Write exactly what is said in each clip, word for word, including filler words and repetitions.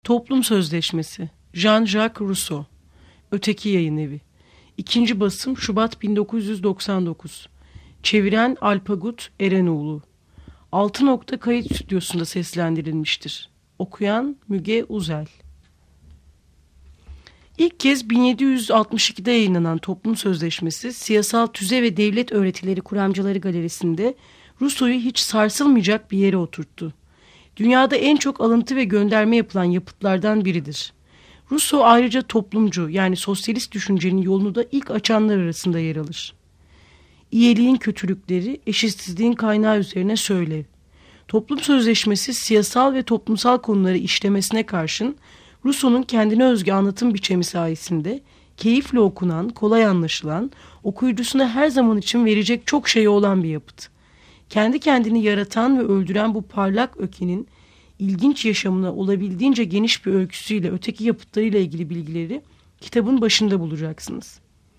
Toplum Sözleşmesi, Jean-Jacques Rousseau, Öteki Yayınevi, İkinci basım Şubat bin dokuz yüz doksan dokuz, çeviren Alpagut Erenoğlu, altı nokta kayıt stüdyosunda seslendirilmiştir. Okuyan Müge Uzel. İlk kez bin yedi yüz altmış ikide yayınlanan Toplum Sözleşmesi, Siyasal Tüze ve Devlet Öğretileri Kuramcıları Galerisi'nde Rousseau'yu hiç sarsılmayacak bir yere oturttu. Dünyada en çok alıntı ve gönderme yapılan yapıtlardan biridir. Rousseau ayrıca toplumcu, yani sosyalist düşüncenin yolunu da ilk açanlar arasında yer alır. İyiliğin kötülükleri, eşitsizliğin kaynağı üzerine söylev. Toplum Sözleşmesi siyasal ve toplumsal konuları işlemesine karşın Rousseau'nun kendine özgü anlatım biçimi sayesinde keyifle okunan, kolay anlaşılan, okuyucusuna her zaman için verecek çok şey olan bir yapıt. Kendi kendini yaratan ve öldüren bu parlak ökenin ilginç yaşamına olabildiğince geniş bir öyküsüyle öteki yapıtlarıyla ilgili bilgileri kitabın başında bulacaksınız.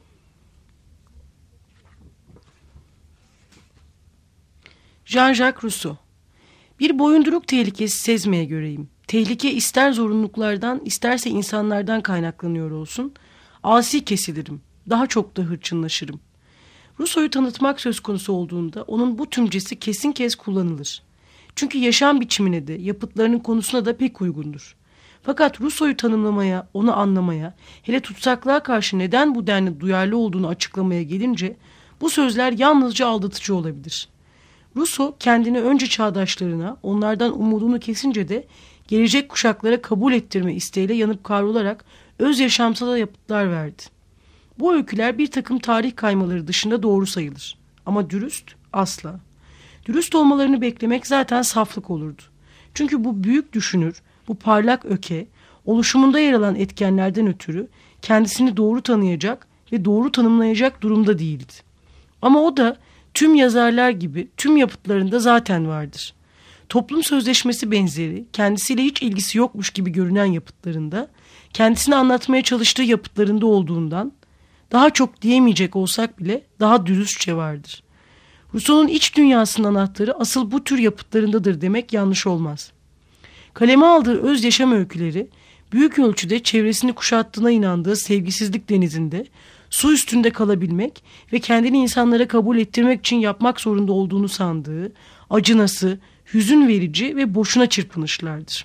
Jean-Jacques Rousseau. Bir boyunduruk tehlikesi sezmeye göreyim. Tehlike ister zorunluluklardan, isterse insanlardan kaynaklanıyor olsun. Asi kesilirim, daha çok da hırçınlaşırım. Rousseau'yu tanıtmak söz konusu olduğunda onun bu tümcesi kesin kez kullanılır. Çünkü yaşam biçimine de, yapıtlarının konusuna da pek uygundur. Fakat Rousseau'yu tanımlamaya, onu anlamaya, hele tutsaklığa karşı neden bu denli duyarlı olduğunu açıklamaya gelince, bu sözler yalnızca aldatıcı olabilir. Rousseau kendini önce çağdaşlarına, onlardan umudunu kesince de gelecek kuşaklara kabul ettirme isteğiyle yanıp kavrularak öz yaşamsal yapıtlar verdi. Bu öyküler bir takım tarih kaymaları dışında doğru sayılır. Ama dürüst asla. Dürüst olmalarını beklemek zaten saflık olurdu. Çünkü bu büyük düşünür, bu parlak öke, oluşumunda yer alan etkenlerden ötürü kendisini doğru tanıyacak ve doğru tanımlayacak durumda değildi. Ama o da tüm yazarlar gibi tüm yapıtlarında zaten vardır. Toplum Sözleşmesi benzeri, kendisiyle hiç ilgisi yokmuş gibi görünen yapıtlarında, kendisini anlatmaya çalıştığı yapıtlarında olduğundan, daha çok diyemeyecek olsak bile daha dürüstçe vardır. Rousseau'nun iç dünyasının anahtarı asıl bu tür yapıtlarındadır demek yanlış olmaz. Kaleme aldığı öz yaşam öyküleri, büyük ölçüde çevresini kuşattığına inandığı sevgisizlik denizinde, su üstünde kalabilmek ve kendini insanlara kabul ettirmek için yapmak zorunda olduğunu sandığı, acınası, hüzün verici ve boşuna çırpınışlardır.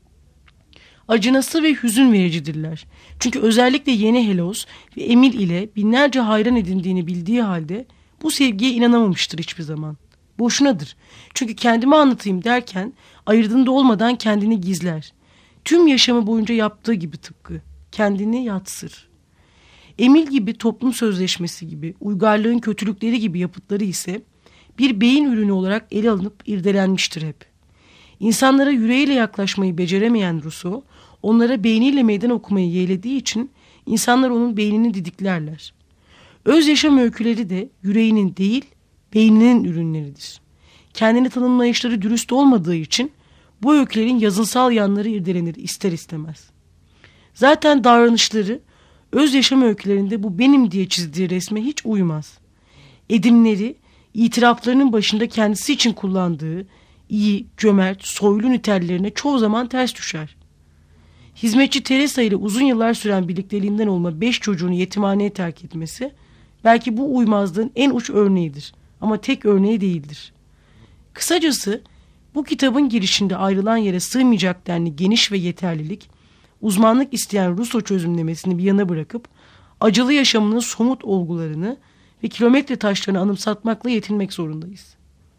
Acınası ve hüzün vericidirler. Çünkü özellikle yeni Helos ve Emil ile binlerce hayran edindiğini bildiği halde bu sevgiye inanamamıştır hiçbir zaman. Boşunadır. Çünkü kendimi anlatayım derken ayırdığında olmadan kendini gizler. Tüm yaşamı boyunca yaptığı gibi tıpkı. Kendini yatsır. Emil gibi Toplum Sözleşmesi gibi, uygarlığın kötülükleri gibi yapıtları ise bir beyin ürünü olarak ele alınıp irdelenmiştir hep. İnsanlara yüreğiyle yaklaşmayı beceremeyen Rousseau, onlara beyniyle meydan okumayı yeğlediği için insanlar onun beynini didiklerler. Öz yaşam öyküleri de yüreğinin değil, beyninin ürünleridir. Kendini tanımlayışları dürüst olmadığı için bu öykülerin yazınsal yanları irdelenir ister istemez. Zaten davranışları öz yaşam öykülerinde bu benim diye çizdiği resme hiç uymaz. Edimleri, itiraflarının başında kendisi için kullandığı iyi, cömert, soylu nitellerine çoğu zaman ters düşer. Hizmetçi Teresa ile uzun yıllar süren birlikteliğinden olma beş çocuğunu yetimhaneye terk etmesi belki bu uymazlığın en uç örneğidir ama tek örneği değildir. Kısacası bu kitabın girişinde ayrılan yere sığmayacak denli geniş ve yeterlilik, uzmanlık isteyen Rousseau çözümlemesini bir yana bırakıp acılı yaşamının somut olgularını ve kilometre taşlarını anımsatmakla yetinmek zorundayız.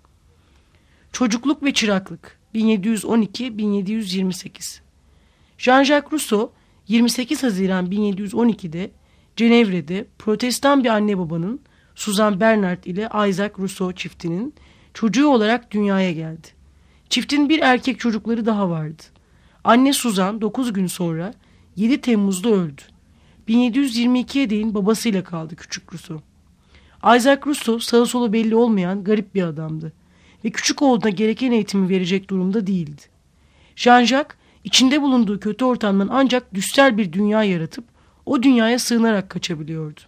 Çocukluk ve çıraklık bin yedi yüz on iki bin yedi yüz yirmi sekiz. Jean-Jacques Rousseau yirmi sekiz Haziran bin yedi yüz on ikide Cenevre'de Protestan bir anne babanın Suzanne Bernard ile Isaac Rousseau çiftinin çocuğu olarak dünyaya geldi. Çiftin bir erkek çocukları daha vardı. Anne Suzanne dokuz gün sonra yedi Temmuz'da öldü. bin yedi yüz yirmi ikiye değin babasıyla kaldı küçük Rousseau. Isaac Rousseau sağı solu belli olmayan garip bir adamdı ve küçük oğluna gereken eğitimi verecek durumda değildi. Jean-Jacques içinde bulunduğu kötü ortamdan ancak düstel bir dünya yaratıp o dünyaya sığınarak kaçabiliyordu.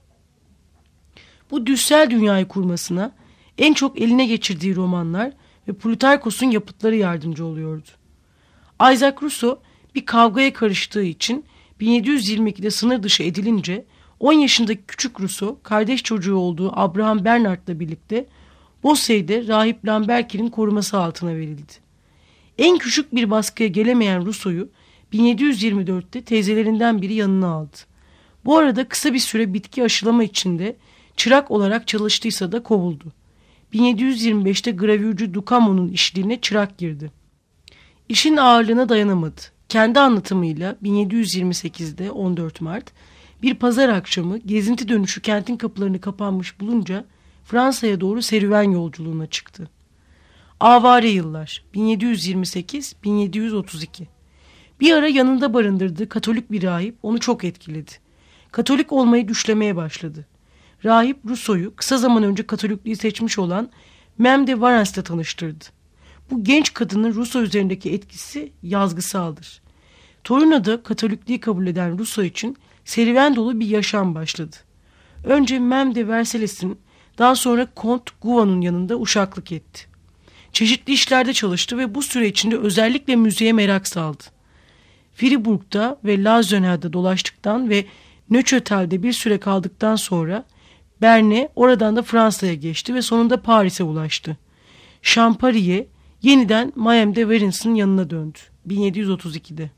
Bu düstel dünyayı kurmasına en çok eline geçirdiği romanlar ve Plutarkos'un yapıtları yardımcı oluyordu. Isaac Rousseau bir kavgaya karıştığı için bin yedi yüz yirmi ikide sınır dışı edilince on yaşındaki küçük Rousseau kardeş çocuğu olduğu Abraham Bernard'la birlikte Beausset'de rahip Lambert'in koruması altına verildi. En küçük bir baskıya gelemeyen Rousseau'yu bin yedi yüz yirmi dörtte teyzelerinden biri yanına aldı. Bu arada kısa bir süre bitki aşılama içinde çırak olarak çalıştıysa da kovuldu. bin yedi yüz yirmi beşte gravürcü Ducamo'nun işliğine çırak girdi. İşin ağırlığına dayanamadı. Kendi anlatımıyla bin yedi yüz yirmi sekizde on dört Mart bir pazar akşamı gezinti dönüşü kentin kapılarını kapanmış bulunca Fransa'ya doğru serüven yolculuğuna çıktı. Avare yıllar bin yedi yüz yirmi sekiz bin yedi yüz otuz iki. Bir ara yanında barındırdığı Katolik bir rahip onu çok etkiledi. Katolik olmayı düşlemeye başladı. Rahip Rousseau'yu kısa zaman önce Katolikliği seçmiş olan Mem de Varennes'le tanıştırdı. Bu genç kadının Rousseau üzerindeki etkisi yazgısaldır. Torino'da Katolikliği kabul eden Rousseau için serüven dolu bir yaşam başladı. Önce Mem de Versailles'in, daha sonra Kont Gouon'un yanında uşaklık etti. Çeşitli işlerde çalıştı ve bu süre içinde özellikle müziğe merak saldı. Fribourg'da ve Lauzon'da dolaştıktan ve Neuchâtel'de bir süre kaldıktan sonra Berne, oradan da Fransa'ya geçti ve sonunda Paris'e ulaştı. Champari'ye yeniden Mayem de Varens'in yanına döndü bin yedi yüz otuz ikide.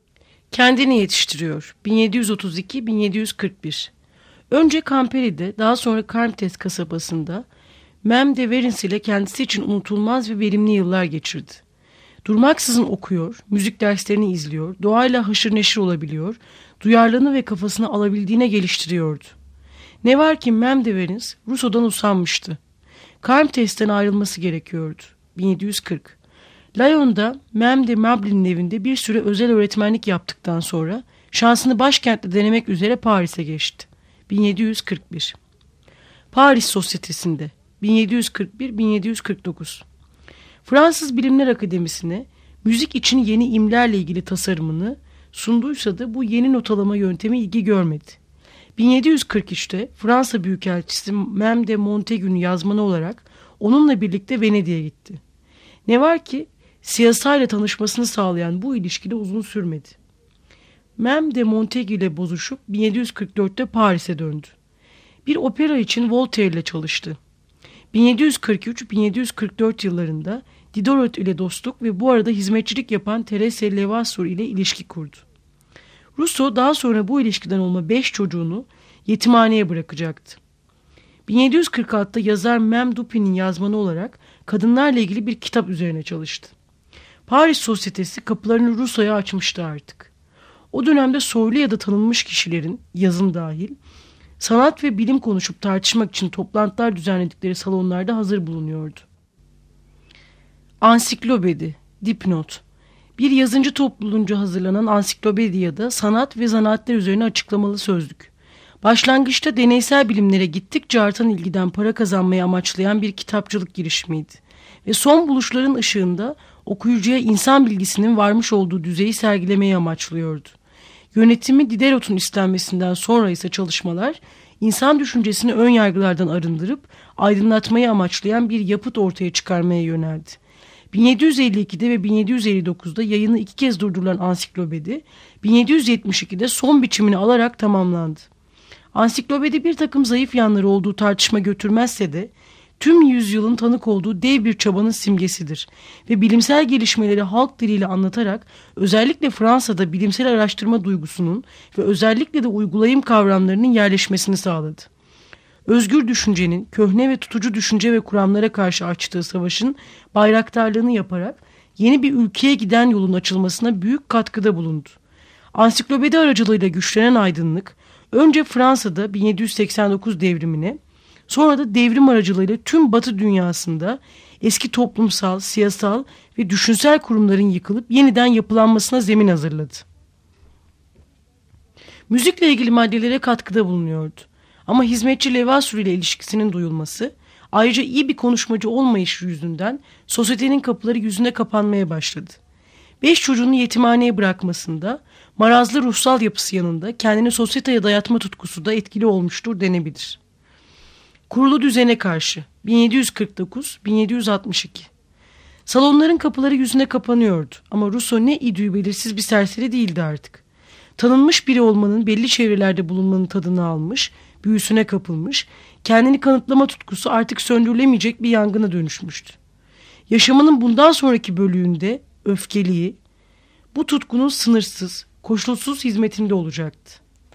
Kendini yetiştiriyor bin yedi yüz otuz iki bin yedi yüz kırk bir. Önce Camperi'de, daha sonra Carmtes kasabasında Mem de Varens ile kendisi için unutulmaz ve verimli yıllar geçirdi. Durmaksızın okuyor, müzik derslerini izliyor, doğayla haşır neşir olabiliyor, duyarlılığını ve kafasını alabildiğine geliştiriyordu. Ne var ki Mem de Varens Rousseau'dan usanmıştı. Carmtes'ten ayrılması gerekiyordu bin yedi yüz kırk. Lyon'da Mem de Mablin'in evinde bir süre özel öğretmenlik yaptıktan sonra şansını başkentte denemek üzere Paris'e geçti bin yedi yüz kırk bir. Paris Sosyetesi'nde bin yedi yüz kırk bir bin yedi yüz kırk dokuz. Fransız Bilimler Akademisi'ne müzik için yeni imlerle ilgili tasarımını sunduysa da bu yeni notalama yöntemi ilgi görmedi. bin yedi yüz kırk üçte Fransa Büyükelçisi Mem de Montagu'nun yazmanı olarak onunla birlikte Venedik'e gitti. Ne var ki siyasayla tanışmasını sağlayan bu ilişki de uzun sürmedi. Mem de Montagu ile bozuşup bin yedi yüz kırk dörtte Paris'e döndü. Bir opera için Voltaire ile çalıştı. bin yedi yüz kırk üç bin yedi yüz kırk dört yıllarında Diderot ile dostluk ve bu arada hizmetçilik yapan Thérèse Levasseur ile ilişki kurdu. Rousseau daha sonra bu ilişkiden olma beş çocuğunu yetimhaneye bırakacaktı. bin yedi yüz kırk altıda yazar Mem Dupin'in yazmanı olarak kadınlarla ilgili bir kitap üzerine çalıştı. Paris Sosyetesi kapılarını Rousseau'ya açmıştı artık. O dönemde soylu ya da tanınmış kişilerin, yazın dahil, sanat ve bilim konuşup tartışmak için toplantılar düzenledikleri salonlarda hazır bulunuyordu. Ansiklopedi, dipnot. Bir yazıncı topluluğunca hazırlanan ansiklopediyada sanat ve zanaatler üzerine açıklamalı sözlük. Başlangıçta deneysel bilimlere gittikçe artan ilgiden para kazanmayı amaçlayan bir kitapçılık girişimiydi. Ve son buluşların ışığında okuyucuya insan bilgisinin varmış olduğu düzeyi sergilemeyi amaçlıyordu. Yönetimi Diderot'un istenmesinden sonra ise çalışmalar insan düşüncesini ön yargılardan arındırıp aydınlatmayı amaçlayan bir yapıt ortaya çıkarmaya yöneldi. bin yedi yüz elli ikide ve bin yedi yüz elli dokuzda yayını iki kez durdurulan ansiklopedi bin yedi yüz yetmiş ikide son biçimini alarak tamamlandı. Ansiklopedi bir takım zayıf yanları olduğu tartışma götürmezse de tüm yüzyılın tanık olduğu dev bir çabanın simgesidir ve bilimsel gelişmeleri halk diliyle anlatarak özellikle Fransa'da bilimsel araştırma duygusunun ve özellikle de uygulayım kavramlarının yerleşmesini sağladı. Özgür düşüncenin, köhne ve tutucu düşünce ve kuramlara karşı açtığı savaşın bayraktarlığını yaparak yeni bir ülkeye giden yolun açılmasına büyük katkıda bulundu. Ansiklopedi aracılığıyla güçlenen aydınlık, önce Fransa'da bin yedi yüz seksen dokuz devrimine, sonra da devrim aracılığıyla tüm Batı dünyasında eski toplumsal, siyasal ve düşünsel kurumların yıkılıp yeniden yapılanmasına zemin hazırladı. Müzikle ilgili maddelere katkıda bulunuyordu. Ama hizmetçi Levasseur ile ilişkisinin duyulması, ayrıca iyi bir konuşmacı olmayışı yüzünden sosyetenin kapıları yüzüne kapanmaya başladı. Beş çocuğunu yetimhaneye bırakmasında marazlı ruhsal yapısı yanında kendini sosyeteye dayatma tutkusu da etkili olmuştur denebilir. Kurulu düzene karşı bin yedi yüz kırk dokuz bin yedi yüz altmış iki. Salonların kapıları yüzüne kapanıyordu ama Rousseau ne idüğü belirsiz bir serseri değildi artık. Tanınmış biri olmanın, belli çevrelerde bulunmanın tadını almış, büyüsüne kapılmış, kendini kanıtlama tutkusu artık söndürülemeyecek bir yangına dönüşmüştü. Yaşamının bundan sonraki bölüğünde öfkeliği, bu tutkunun sınırsız, koşulsuz hizmetinde olacaktı.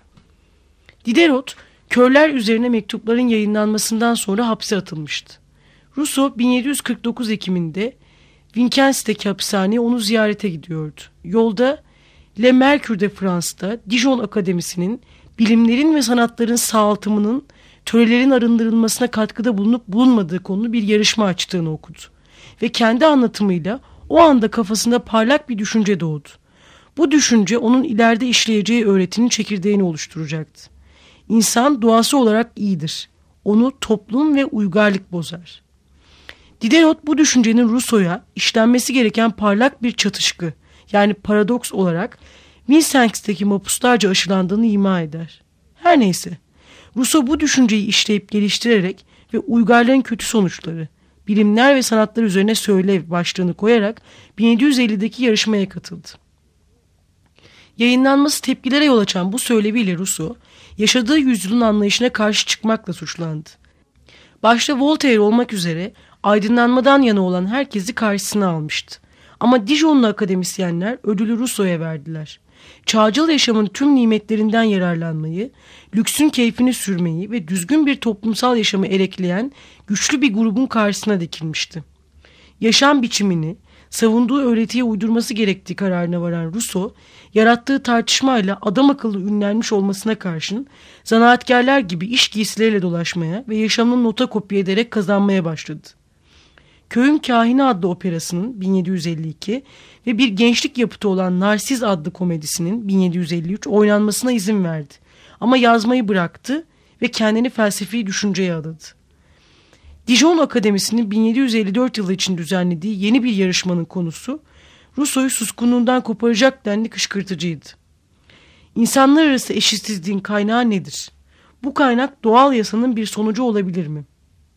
Diderot, körler üzerine mektupların yayınlanmasından sonra hapse atılmıştı. Rousseau bin yedi yüz kırk dokuz Ekim'inde Vincennes'teki hapishaneye onu ziyarete gidiyordu. Yolda Le Mercure de France'da Dijon Akademisi'nin bilimlerin ve sanatların sağaltımının törelerin arındırılmasına katkıda bulunup bulunmadığı konulu bir yarışma açtığını okudu. Ve kendi anlatımıyla o anda kafasında parlak bir düşünce doğdu. Bu düşünce onun ileride işleyeceği öğretinin çekirdeğini oluşturacaktı. İnsan doğası olarak iyidir. Onu toplum ve uygarlık bozar. Diderot bu düşüncenin Rousseau'ya işlenmesi gereken parlak bir çatışkı, yani paradoks olarak Vincennes'teki mapuslarca aşılandığını ima eder. Her neyse, Rousseau bu düşünceyi işleyip geliştirerek ve uygarlığın kötü sonuçları, bilimler ve sanatlar üzerine söylev başlığını koyarak bin yedi yüz ellideki yarışmaya katıldı. Yayınlanması tepkilere yol açan bu söyleviyle Rousseau, yaşadığı yüzyılın anlayışına karşı çıkmakla suçlandı. Başta Voltaire olmak üzere aydınlanmadan yana olan herkesi karşısına almıştı. Ama Dijonlu akademisyenler ödülü Rousseau'ya verdiler. Çağcıl yaşamın tüm nimetlerinden yararlanmayı, lüksün keyfini sürmeyi ve düzgün bir toplumsal yaşamı elekleyen güçlü bir grubun karşısına dikilmişti. Yaşam biçimini, savunduğu öğretiye uydurması gerektiği kararına varan Rousseau, yarattığı tartışmayla adam akıllı ünlenmiş olmasına karşın zanaatkarlar gibi iş giysileriyle dolaşmaya ve yaşamını nota kopya ederek kazanmaya başladı. Köyün Kahini adlı operasının bin yedi yüz elli iki ve bir gençlik yapıtı olan Narsiz adlı komedisinin bin yedi yüz elli üç oynanmasına izin verdi. Ama yazmayı bıraktı ve kendini felsefi düşünceye adadı. Dijon Akademisi'nin bin yedi yüz elli dört yılı için düzenlediği yeni bir yarışmanın konusu Rousseau'yu suskunluğundan koparacak denli kışkırtıcıydı. İnsanlar arası eşitsizliğin kaynağı nedir? Bu kaynak doğal yasanın bir sonucu olabilir mi?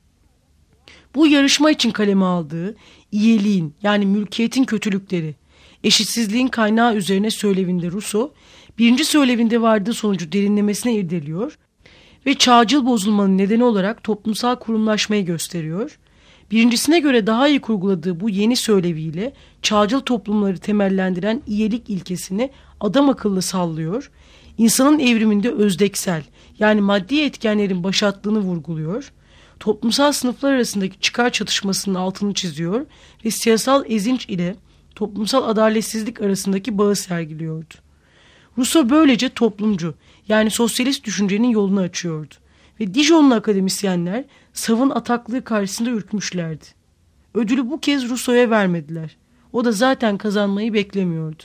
Bu yarışma için kaleme aldığı iyiliğin, yani mülkiyetin kötülükleri, eşitsizliğin kaynağı üzerine söylevinde Rousseau, birinci söylevinde vardığı sonucu derinlemesine irdeliyor ve çağcıl bozulmanın nedeni olarak toplumsal kurumlaşmayı gösteriyor. Birincisine göre daha iyi kurguladığı bu yeni söyleviyle çağcıl toplumları temellendiren iyilik ilkesini adam akıllı sallıyor, insanın evriminde özdeksel, yani maddi etkenlerin başatlığını vurguluyor, toplumsal sınıflar arasındaki çıkar çatışmasının altını çiziyor ve siyasal ezinç ile toplumsal adaletsizlik arasındaki bağı sergiliyordu. Rousseau böylece toplumcu, yani sosyalist düşüncenin yolunu açıyordu ve Dijonlu akademisyenler savın ataklığı karşısında ürkmüşlerdi. Ödülü bu kez Rousseau'ya vermediler. O da zaten kazanmayı beklemiyordu.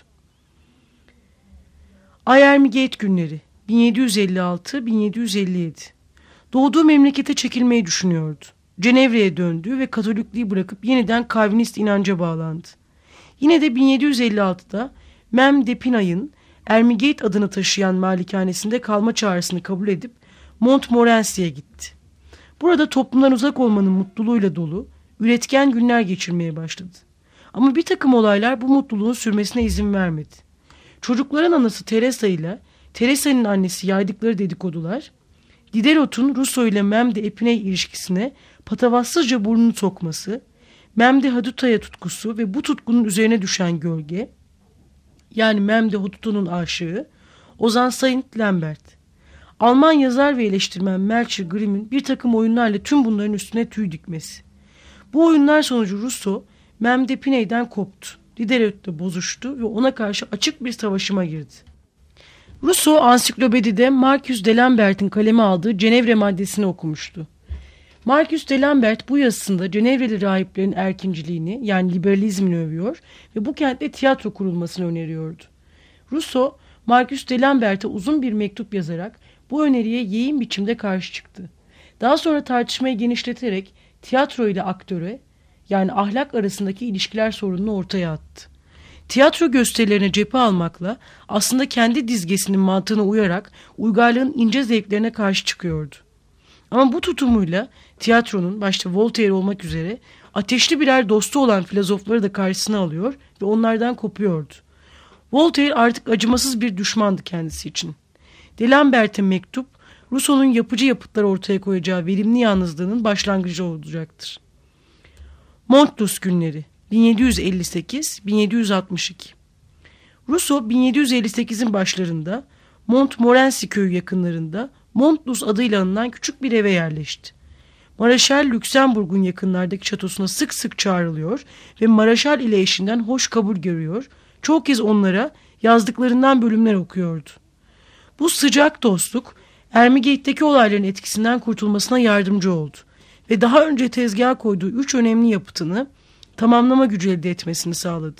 Ayermigate günleri bin yedi yüz elli altı bin yedi yüz elli yedi. Doğduğu memlekete çekilmeyi düşünüyordu. Cenevre'ye döndü ve Katolikliği bırakıp yeniden Calvinist inanca bağlandı. Yine de bin yedi yüz elli altıda Mem d'Epinay'ın Ermigate adını taşıyan malikanesinde kalma çağrısını kabul edip Montmorency'ye gitti. Burada toplumdan uzak olmanın mutluluğuyla dolu, üretken günler geçirmeye başladı. Ama bir takım olaylar bu mutluluğun sürmesine izin vermedi. Çocukların anası Teresa ile Teresa'nın annesi yaydıkları dedikodular, Diderot'un Rousseau ile Mem d'Epinay ilişkisine patavatsızca burnunu sokması, Mem de Haduta'ya tutkusu ve bu tutkunun üzerine düşen gölge, yani Mem de Haduta'nın aşığı, Ozan Saint Lambert. Alman yazar ve eleştirmen Melchior Grimm'in bir takım oyunlarla tüm bunların üstüne tüy dikmesi. Bu oyunlar sonucu Rousseau, Mem d'Epinay'den koptu. Diderot'la bozuştu ve ona karşı açık bir savaşıma girdi. Rousseau ansiklopedide Marcus de Lambert'in kaleme aldığı Cenevre maddesini okumuştu. Marcus de Lambert bu yazısında Cenevreli rahiplerin erkinciliğini, yani liberalizmini övüyor ve bu kentte tiyatro kurulmasını öneriyordu. Rousseau, Marcus de Lambert'e uzun bir mektup yazarak bu öneriye yeğin biçimde karşı çıktı. Daha sonra tartışmayı genişleterek tiyatro ile aktöre, yani ahlak arasındaki ilişkiler sorununu ortaya attı. Tiyatro gösterilerine cephe almakla aslında kendi dizgesinin mantığına uyarak uygarlığın ince zevklerine karşı çıkıyordu. Ama bu tutumuyla tiyatronun başta Voltaire olmak üzere Ateşli birer dostu olan filozofları da karşısına alıyor ve onlardan kopuyordu. Voltaire artık acımasız bir düşmandı kendisi için. D'Alembert mektup, Rousseau'nun yapıcı yapıtlar ortaya koyacağı verimli yalnızlığının başlangıcı olacaktır. Montlus günleri bin yedi yüz elli sekiz bin yedi yüz altmış iki. Rousseau bin yedi yüz elli sekizin başlarında Montmorency köyü yakınlarında Montlus adıyla anılan küçük bir eve yerleşti. Maraşal Lüksemburg'un yakınlardaki şatosuna sık sık çağrılıyor ve Maraşal ile eşinden hoş kabul görüyor, çoğu kez onlara yazdıklarından bölümler okuyordu. Bu sıcak dostluk Ermigate'deki olayların etkisinden kurtulmasına yardımcı oldu ve daha önce tezgaha koyduğu üç önemli yapıtını tamamlama gücü elde etmesini sağladı.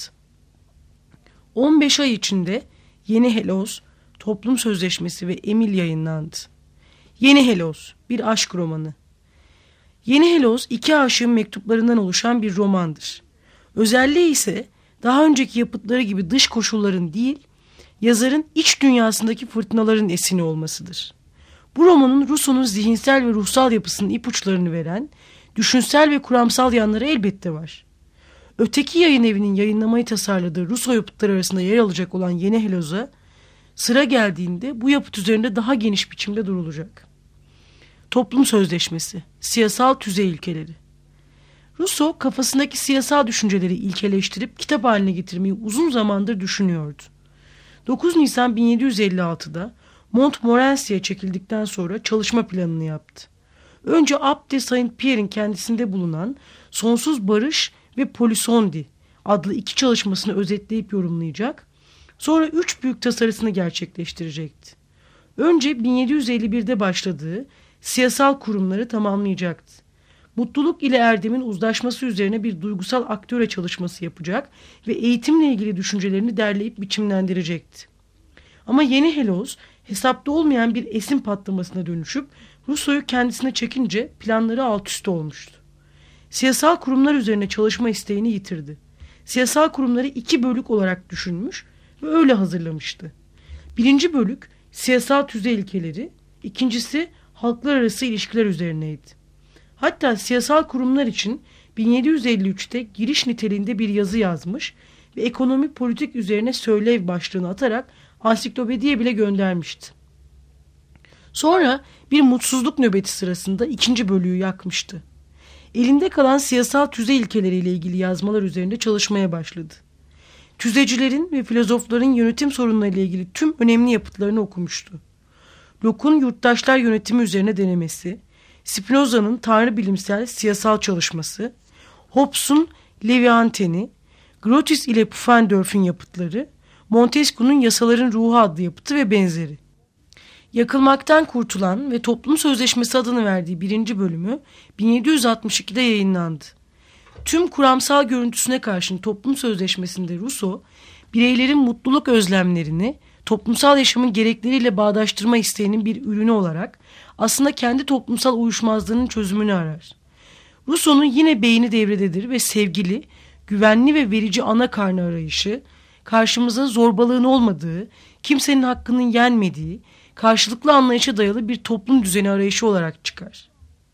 on beş ay içinde Yeni Hellos, Toplum Sözleşmesi ve Emil yayınlandı. Yeni Hellos, bir aşk romanı. Yeni Hellos iki aşığın mektuplarından oluşan bir romandır. Özelliği ise daha önceki yapıtları gibi dış koşulların değil, yazarın iç dünyasındaki fırtınaların esini olmasıdır. Bu romanın Rousseau'nun zihinsel ve ruhsal yapısının ipuçlarını veren, düşünsel ve kuramsal yanları elbette var. Öteki yayın evinin yayınlamayı tasarladığı Rousseau yapıtları arasında yer alacak olan Yeni Hellos'a sıra geldiğinde bu yapıt üzerinde daha geniş biçimde durulacak. Toplum Sözleşmesi, siyasal tüze ilkeleri. Rousseau kafasındaki siyasal düşünceleri ilkeleştirip kitap haline getirmeyi uzun zamandır düşünüyordu. dokuz Nisan bin yedi yüz elli altıda Montmorency'ye çekildikten sonra çalışma planını yaptı. Önce Abd de Saint-Pierre'in kendisinde bulunan Sonsuz Barış ve Polissondi adlı iki çalışmasını özetleyip yorumlayacak, sonra üç büyük tasarısını gerçekleştirecekti. Önce bin yedi yüz elli birde başladığı siyasal kurumları tamamlayacaktı. Mutluluk ile erdemin uzlaşması üzerine bir duygusal aktöre çalışması yapacak ve eğitimle ilgili düşüncelerini derleyip biçimlendirecekti. Ama Yeni Hellos hesapta olmayan bir esin patlamasına dönüşüp Rousseau'yu kendisine çekince planları alt üst olmuştu. Siyasal kurumlar üzerine çalışma isteğini yitirdi. Siyasal kurumları iki bölük olarak düşünmüş ve öyle hazırlamıştı. Birinci bölük siyasal tüze ilkeleri, ikincisi halklar arası ilişkiler üzerineydi. Hatta siyasal kurumlar için bin yedi yüz elli üçte giriş niteliğinde bir yazı yazmış ve ekonomi politik üzerine söylev başlığını atarak ansiklopediye bile göndermişti. Sonra bir mutsuzluk nöbeti sırasında ikinci bölüğü yakmıştı. Elinde kalan siyasal tüze ilkeleriyle ilgili yazmalar üzerinde çalışmaya başladı. Tüzecilerin ve filozofların yönetim sorunlarıyla ilgili tüm önemli yapıtlarını okumuştu. Locke'un yurttaşlar yönetimi üzerine denemesi, Spinoza'nın tanrı bilimsel siyasal çalışması, Hobbes'un Leviathan'i, Grotius ile Pufendorf'un yapıtları, Montesquieu'nun Yasaların Ruhu adlı yapıtı ve benzeri. Yakılmaktan kurtulan ve Toplum Sözleşmesi adını verdiği birinci bölümü bin yedi yüz altmış ikide yayınlandı. Tüm kuramsal görüntüsüne karşın Toplum Sözleşmesi'nde Rousseau, bireylerin mutluluk özlemlerini toplumsal yaşamın gerekleriyle bağdaştırma isteğinin bir ürünü olarak aslında kendi toplumsal uyuşmazlığının çözümünü arar. Rousseau'nun yine beyni devrededir ve sevgili, güvenli ve verici ana karnı arayışı, karşımıza zorbalığın olmadığı, kimsenin hakkının yenmediği, karşılıklı anlayışa dayalı bir toplum düzeni arayışı olarak çıkar.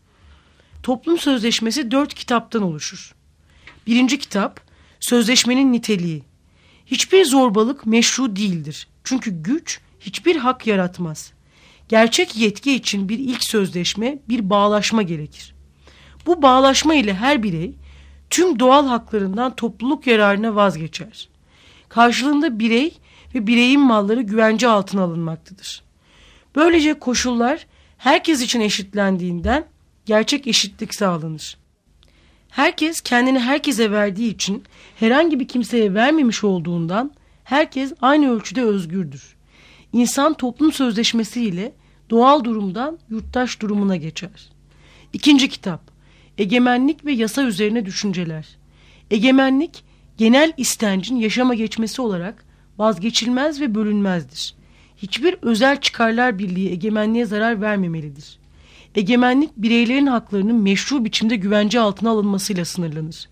Toplum Sözleşmesi dört kitaptan oluşur. Birinci kitap, Sözleşmenin Niteliği. Hiçbir zorbalık meşru değildir. Çünkü güç hiçbir hak yaratmaz. Gerçek yetki için bir ilk sözleşme, bir bağlaşma gerekir. Bu bağlaşma ile her birey tüm doğal haklarından topluluk yararına vazgeçer. Karşılığında birey ve bireyin malları güvence altına alınmaktadır. Böylece koşullar herkes için eşitlendiğinden gerçek eşitlik sağlanır. Herkes kendini herkese verdiği için herhangi bir kimseye vermemiş olduğundan herkes aynı ölçüde özgürdür. İnsan toplum sözleşmesi ile doğal durumdan yurttaş durumuna geçer. İkinci kitap, Egemenlik ve Yasa Üzerine Düşünceler. Egemenlik, genel istencin yaşama geçmesi olarak vazgeçilmez ve bölünmezdir. Hiçbir özel çıkarlar birliği egemenliğe zarar vermemelidir. Egemenlik, bireylerin haklarının meşru biçimde güvence altına alınmasıyla sınırlanır.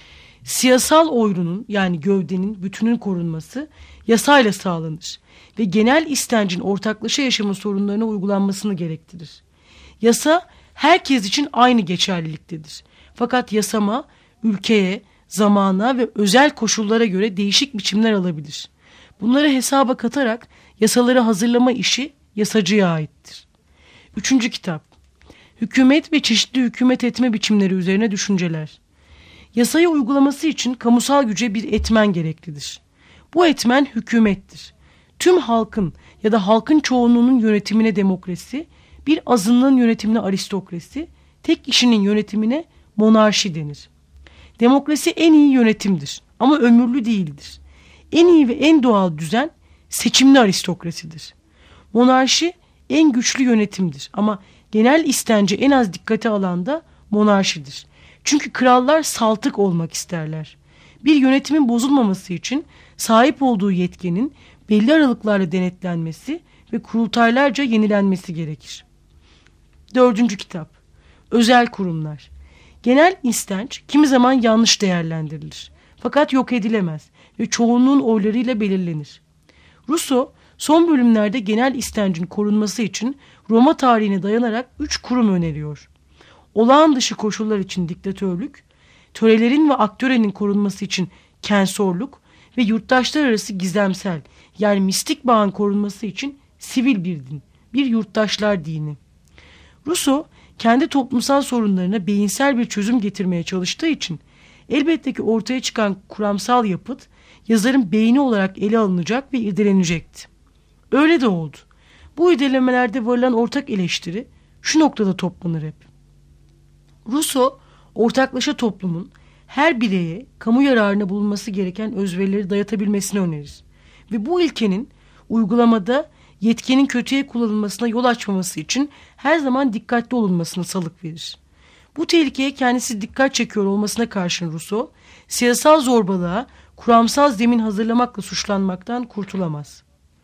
Siyasal oyrunun yani gövdenin bütünün korunması yasayla sağlanır ve genel istencin ortaklaşa yaşama sorunlarına uygulanmasını gerektirir. Yasa herkes için aynı geçerliliktedir. Fakat yasama ülkeye, zamana ve özel koşullara göre değişik biçimler alabilir. Bunları hesaba katarak yasaları hazırlama işi yasacıya aittir. Üçüncü kitap. Hükümet ve çeşitli hükümet etme biçimleri üzerine düşünceler. Yasayı uygulaması için kamusal güce bir etmen gereklidir. Bu etmen hükümettir. Tüm halkın ya da halkın çoğunluğunun yönetimine demokrasi, bir azınlığın yönetimine aristokrasi, tek kişinin yönetimine monarşi denir. Demokrasi en iyi yönetimdir ama ömürlü değildir. En iyi ve en doğal düzen seçimli aristokrasidir. Monarşi en güçlü yönetimdir ama genel istenci en az dikkate alan da monarşidir. Çünkü krallar saltık olmak isterler. Bir yönetimin bozulmaması için sahip olduğu yetkenin belli aralıklarla denetlenmesi ve kurultaylarca yenilenmesi gerekir. Dördüncü kitap. Özel kurumlar. Genel istenç kimi zaman yanlış değerlendirilir. Fakat yok edilemez ve çoğunluğun oylarıyla belirlenir. Rousseau son bölümlerde genel istencin korunması için Roma tarihine dayanarak üç kurum öneriyor. Olağan dışı koşullar için diktatörlük, törelerin ve aktörenin korunması için kensorluk ve yurttaşlar arası gizemsel yani mistik bağın korunması için sivil bir din, bir yurttaşlar dini. Rousseau kendi toplumsal sorunlarına beyinsel bir çözüm getirmeye çalıştığı için elbette ki ortaya çıkan kuramsal yapıt yazarın beyni olarak ele alınacak ve irdelenecekti. Öyle de oldu. Bu irdelemelerde varılan ortak eleştiri şu noktada toplanır hep. Rousseau ortaklaşa toplumun her bireye kamu yararına bulunması gereken özverileri dayatabilmesini önerir. Ve bu ilkenin uygulamada yetkinin kötüye kullanılmasına yol açmaması için her zaman dikkatli olunmasına salık verir. Bu tehlikeye kendisi dikkat çekiyor olmasına karşın Rousseau, siyasal zorbalığa kuramsal zemin hazırlamakla suçlanmaktan kurtulamaz.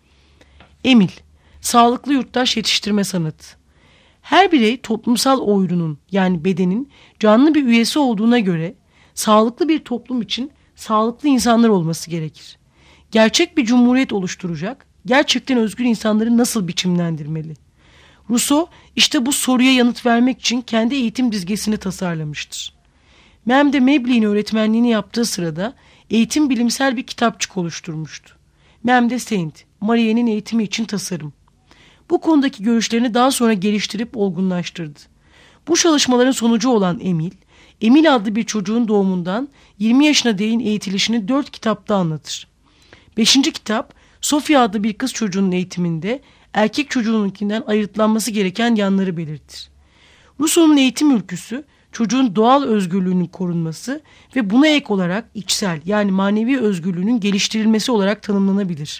Emil, sağlıklı yurttaş yetiştirme sanatı. Her birey toplumsal oyrunun yani bedenin canlı bir üyesi olduğuna göre sağlıklı bir toplum için sağlıklı insanlar olması gerekir. Gerçek bir cumhuriyet oluşturacak, gerçekten özgür insanları nasıl biçimlendirmeli? Rousseau işte bu soruya yanıt vermek için kendi eğitim dizgesini tasarlamıştır. Mem'de Mebly'in öğretmenliğini yaptığı sırada eğitim bilimsel bir kitapçık oluşturmuştu. Mem'de Saint, Maria'nın eğitimi için tasarım. Bu konudaki görüşlerini daha sonra geliştirip olgunlaştırdı. Bu çalışmaların sonucu olan Emil, Emil adlı bir çocuğun doğumundan yirmi yaşına değin eğitilişini dört kitapta anlatır. Beşinci kitap, Sophia adlı bir kız çocuğunun eğitiminde erkek çocuğununkinden ayrıtlanması gereken yanları belirtir. Rousseau'nun eğitim ülküsü, çocuğun doğal özgürlüğünün korunması ve buna ek olarak içsel yani manevi özgürlüğünün geliştirilmesi olarak tanımlanabilir.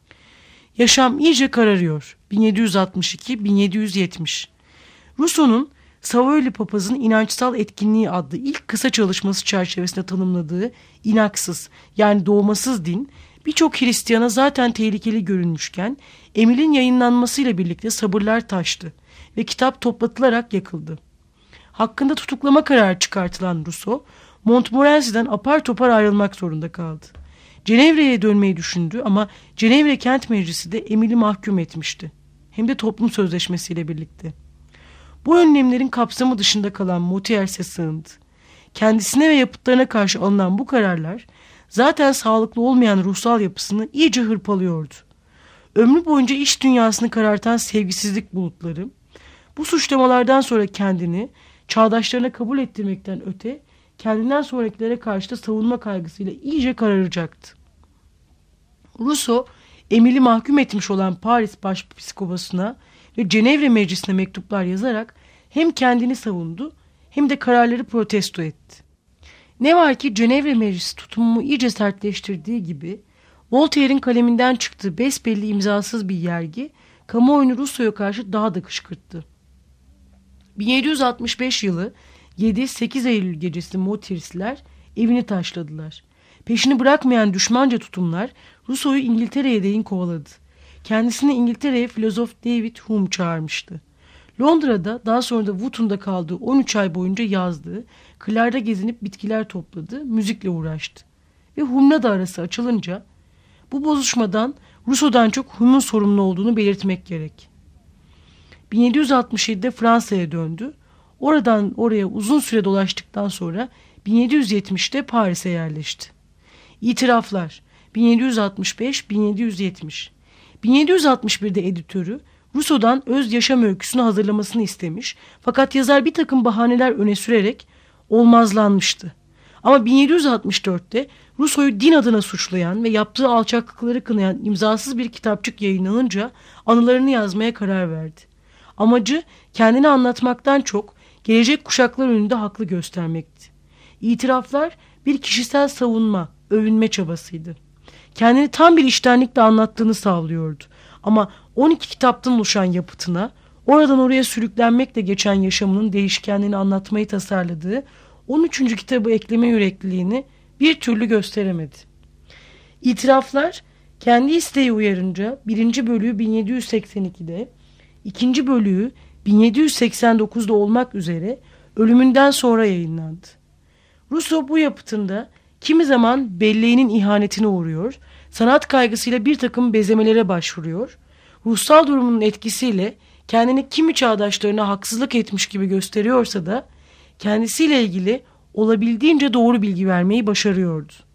Yaşam iyice kararıyor. bin yedi yüz altmış iki bin yedi yüz yetmiş. Rousseau'nun Savoylu Papaz'ın İnançsal Etkinliği adlı ilk kısa çalışması çerçevesinde tanımladığı inaksız yani doğmasız din birçok Hristiyana zaten tehlikeli görünmüşken Emil'in yayınlanmasıyla birlikte sabırlar taştı ve kitap toplatılarak yakıldı. Hakkında tutuklama kararı çıkartılan Rousseau, Montmorency'den apar topar ayrılmak zorunda kaldı. Cenevre'ye dönmeyi düşündü ama Cenevre Kent Meclisi de Emil'i mahkum etmişti. Hem de toplum sözleşmesiyle birlikte. Bu önlemlerin kapsamı dışında kalan Motiers'e sığındı. Kendisine ve yapıtlarına karşı alınan bu kararlar zaten sağlıklı olmayan ruhsal yapısını iyice hırpalıyordu. Ömrü boyunca iç dünyasını karartan sevgisizlik bulutları, bu suçlamalardan sonra kendini çağdaşlarına kabul ettirmekten öte, kendinden sonrakilere karşı da savunma kaygısıyla iyice kararacaktı. Rousseau, Emil'i mahkum etmiş olan Paris Başpiskoposuna ve Cenevre Meclisi'ne mektuplar yazarak hem kendini savundu hem de kararları protesto etti. Ne var ki Cenevre Meclisi tutumumu iyice sertleştirdiği gibi Voltaire'in kaleminden çıktığı besbelli imzasız bir yergi kamuoyunu Rousseau'ya karşı daha da kışkırttı. bin yedi yüz altmış beş yılı yedi sekiz Eylül gecesi Motiers'ler evini taşladılar. Peşini bırakmayan düşmanca tutumlar Rousseau'yu İngiltere'ye değin kovaladı. Kendisini İngiltere'ye filozof David Hume çağırmıştı. Londra'da daha sonra da Wootton'da kaldığı on üç ay boyunca yazdığı, kırlarda gezinip bitkiler topladı, müzikle uğraştı. Ve Hume'la da arası açılınca bu bozuşmadan Rousseau'dan çok Hume'un sorumlu olduğunu belirtmek gerek. bin yedi yüz altmış yedide Fransa'ya döndü. Oradan oraya uzun süre dolaştıktan sonra bin yedi yüz yetmişte Paris'e yerleşti. İtiraflar bin yedi yüz altmış beş bin yedi yüz yetmiş. bin yedi yüz altmış birde editörü Rousseau'dan öz yaşam öyküsünü hazırlamasını istemiş, fakat yazar bir takım bahaneler öne sürerek olmazlanmıştı. Ama bin yedi yüz altmış dörtte Rousseau'yu din adına suçlayan ve yaptığı alçaklıkları kınayan imzasız bir kitapçık yayınlanınca anılarını yazmaya karar verdi. Amacı kendini anlatmaktan çok gelecek kuşaklar önünde haklı göstermekti. İtiraflar bir kişisel savunma, övünme çabasıydı. Kendini tam bir içtenlikle anlattığını sağlıyordu. Ama on iki kitaptan oluşan yapıtına, oradan oraya sürüklenmekle geçen yaşamının değişkenliğini anlatmayı tasarladığı on üçüncü kitabı ekleme yürekliliğini bir türlü gösteremedi. İtiraflar kendi isteği uyarınca birinci bölüğü bin yedi yüz seksen ikide, ikinci bölüğü bin yedi yüz seksen dokuzda olmak üzere ölümünden sonra yayınlandı. Rousseau bu yapıtında kimi zaman belleğinin ihanetine uğruyor, sanat kaygısıyla bir takım bezemelere başvuruyor, ruhsal durumunun etkisiyle kendini kimi çağdaşlarına haksızlık etmiş gibi gösteriyorsa da kendisiyle ilgili olabildiğince doğru bilgi vermeyi başarıyordu.